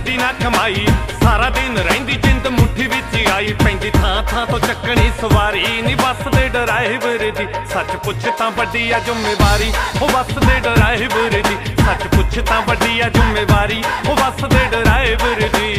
वड्डी ना कमाई सारा दिन रहिंदी जिंद मुट्ठी विच आई पैंदी थां थां तो चक्कनी सवारी नी बस दे ड्राइवर दी सच पुछ तां वड्डी आ जिम्मेवारी ओ बस दे ड्राइवर दी सच पुछ तां वड्डी आ जिम्मेवारी ओ बस दे ड्राइवर दी।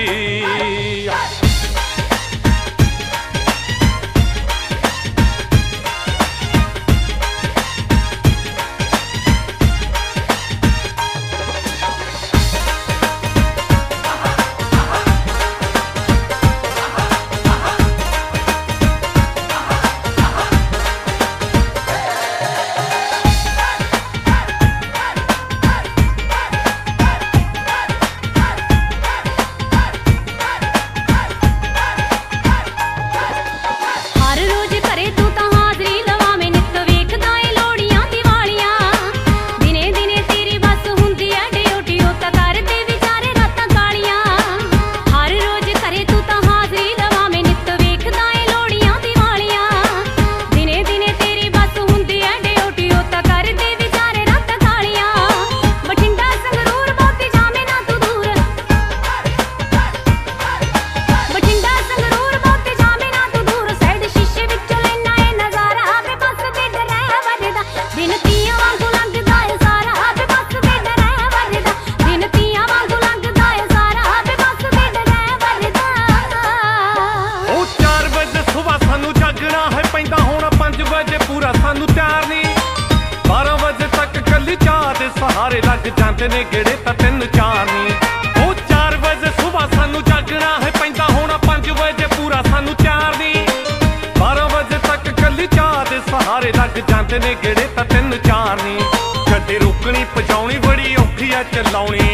सहारे लग जाते ने गेड़े तां 3-4 नी ओ 4 बजे सुबह सानू जागना है पैंदा होना 5 बजे पूरा सानू 4 नी 12 बजे तक कली चाह दे सहारे लग जाते ने गेड़े तां 3-4 नी गड्डी रोकनी पजाउनी बड़ी औखी आ चलाउनी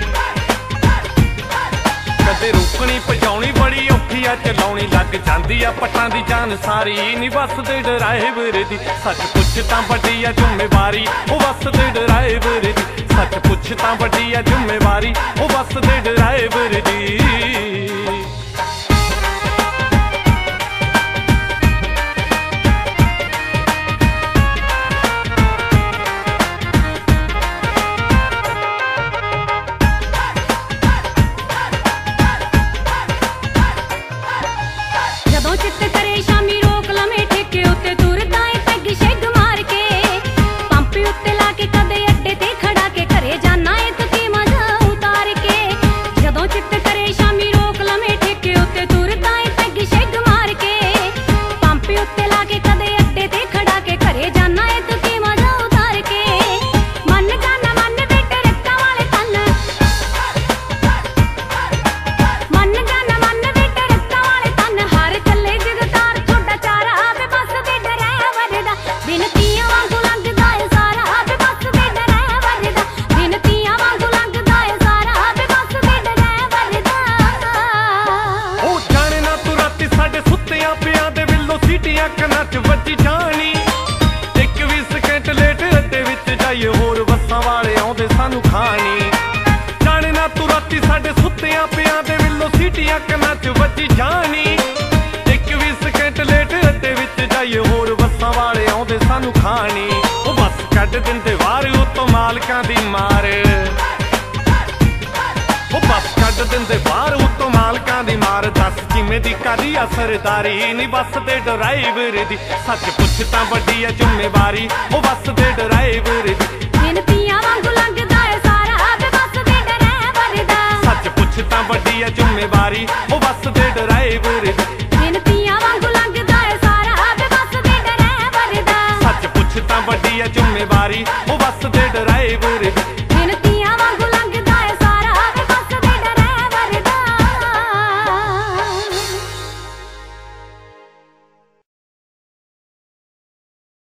गड्डी रोकनी पजाउनी बड़ी औखी आ चलाउनी लग जांदी आ पट्टां दी जान सारी नी बस दे ड्राइवर दी सच पुछ तां वड्डी आ जिम्मेवारी ओ बस दे ड्राइवर दी सच पुछ तां वड्डी आ जिम्मेवारी ओ बस दे ड्राइवर दी। सरदारी नी बस दे ड्राइवर दी सच पुछ तां वड्डी आ जिम्मेवारी ओ बस दे ड्राइवर दी दिन पिया वांगू लंघदा है सारा बे बस दे ड्राइवर दा सच पुछ तां वड्डी आ जिम्मेवारी ओ